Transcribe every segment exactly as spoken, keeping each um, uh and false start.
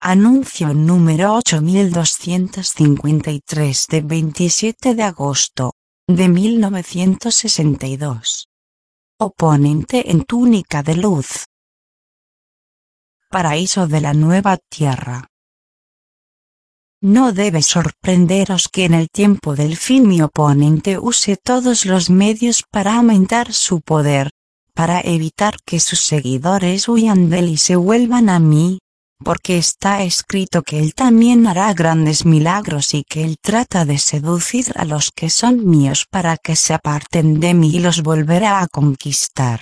Anuncio número ocho mil doscientos cincuenta y tres de veintisiete de agosto de mil novecientos sesenta y dos. Oponente en túnica de luz. Paraíso de la nueva tierra. No debe sorprenderos que en el tiempo del fin mi oponente use todos los medios para aumentar su poder, para evitar que sus seguidores huyan de él y se vuelvan a mí, porque está escrito que él también hará grandes milagros y que él trata de seducir a los que son míos para que se aparten de mí y los volverá a conquistar.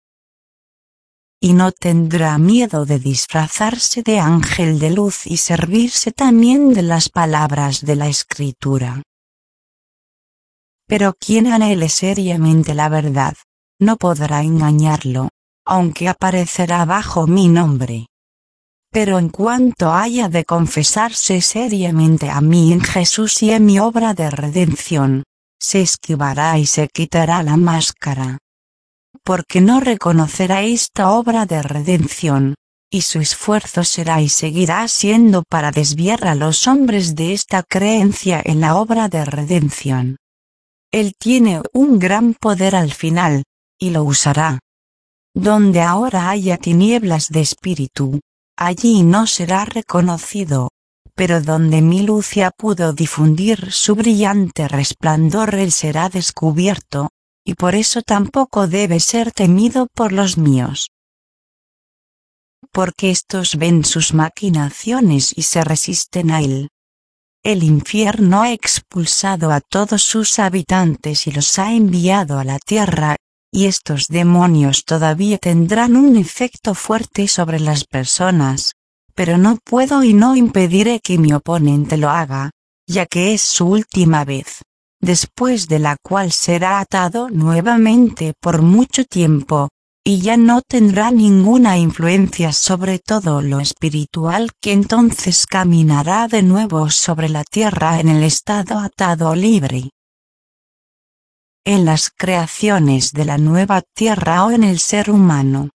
Y no tendrá miedo de disfrazarse de ángel de luz y servirse también de las palabras de la Escritura. Pero quien anhele seriamente la verdad, no podrá engañarlo, aunque aparecerá bajo mi nombre. Pero en cuanto haya de confesarse seriamente a mí en Jesús y en mi obra de redención, se esquivará y se quitará la máscara. Porque no reconocerá esta obra de redención, y su esfuerzo será y seguirá siendo para desviar a los hombres de esta creencia en la obra de redención. Él tiene un gran poder al final, y lo usará. Donde ahora haya tinieblas de espíritu, allí no será reconocido, pero donde mi luz ya pudo difundir su brillante resplandor él será descubierto, y por eso tampoco debe ser temido por los míos. Porque estos ven sus maquinaciones y se resisten a él. El infierno ha expulsado a todos sus habitantes y los ha enviado a la tierra, y estos demonios todavía tendrán un efecto fuerte sobre las personas, pero no puedo y no impediré que mi oponente lo haga, ya que es su última vez, después de la cual será atado nuevamente por mucho tiempo, y ya no tendrá ninguna influencia sobre todo lo espiritual, que entonces caminará de nuevo sobre la tierra en el estado atado libre. En las creaciones de la nueva tierra o en el ser humano.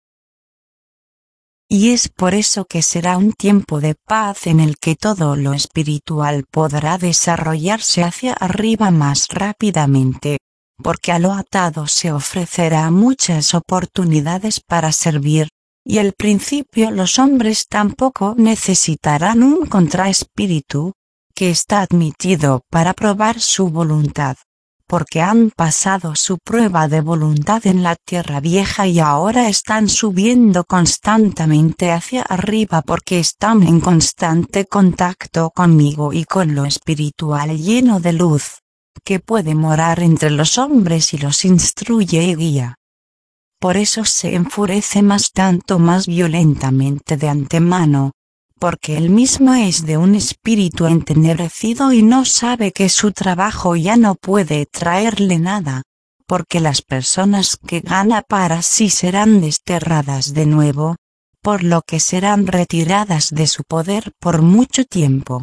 Y es por eso que será un tiempo de paz en el que todo lo espiritual podrá desarrollarse hacia arriba más rápidamente, porque a lo atado se ofrecerá muchas oportunidades para servir, y al principio los hombres tampoco necesitarán un contraespíritu, que está admitido para probar su voluntad. Porque han pasado su prueba de voluntad en la tierra vieja y ahora están subiendo constantemente hacia arriba porque están en constante contacto conmigo y con lo espiritual lleno de luz, que puede morar entre los hombres y los instruye y guía. Por eso se enfurece más tanto más violentamente de antemano, porque él mismo es de un espíritu entenebrecido y no sabe que su trabajo ya no puede traerle nada, porque las personas que gana para sí serán desterradas de nuevo, por lo que serán retiradas de su poder por mucho tiempo.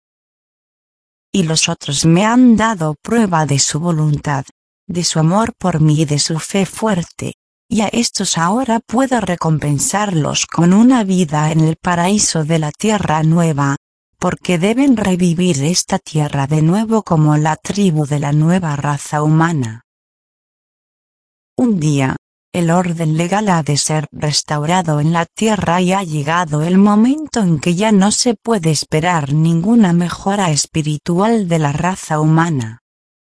Y los otros me han dado prueba de su voluntad, de su amor por mí y de su fe fuerte. Y a estos ahora puedo recompensarlos con una vida en el paraíso de la tierra nueva, porque deben revivir esta tierra de nuevo como la tribu de la nueva raza humana. Un día, el orden legal ha de ser restaurado en la tierra y ha llegado el momento en que ya no se puede esperar ninguna mejora espiritual de la raza humana.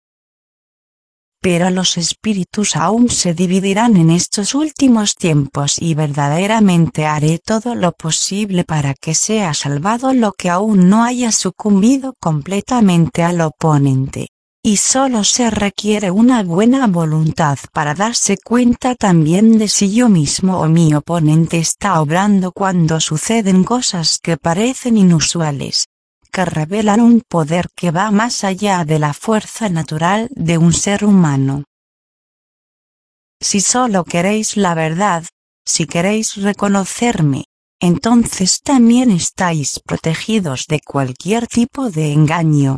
Pero los espíritus aún se dividirán en estos últimos tiempos y verdaderamente haré todo lo posible para que sea salvado lo que aún no haya sucumbido completamente al oponente, y solo se requiere una buena voluntad para darse cuenta también de si yo mismo o mi oponente está obrando cuando suceden cosas que parecen inusuales, que revelan un poder que va más allá de la fuerza natural de un ser humano. Si solo queréis la verdad, si queréis reconocerme, entonces también estáis protegidos de cualquier tipo de engaño.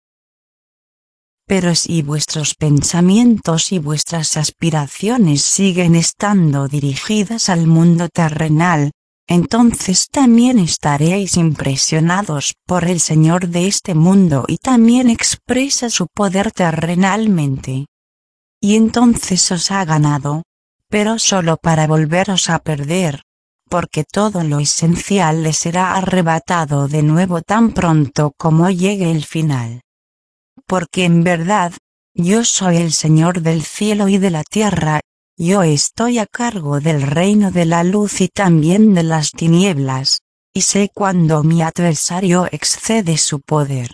Pero si vuestros pensamientos y vuestras aspiraciones siguen estando dirigidas al mundo terrenal, entonces también estaréis impresionados por el Señor de este mundo y también expresa su poder terrenalmente. Y entonces os ha ganado, pero solo para volveros a perder, porque todo lo esencial le será arrebatado de nuevo tan pronto como llegue el final. Porque en verdad, yo soy el Señor del cielo y de la tierra, yo estoy a cargo del reino de la luz y también de las tinieblas, y sé cuando mi adversario excede su poder.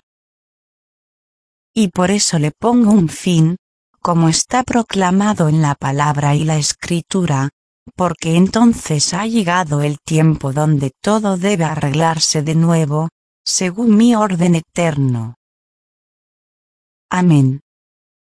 Y por eso le pongo un fin, como está proclamado en la palabra y la escritura, porque entonces ha llegado el tiempo donde todo debe arreglarse de nuevo, según mi orden eterno. Amén.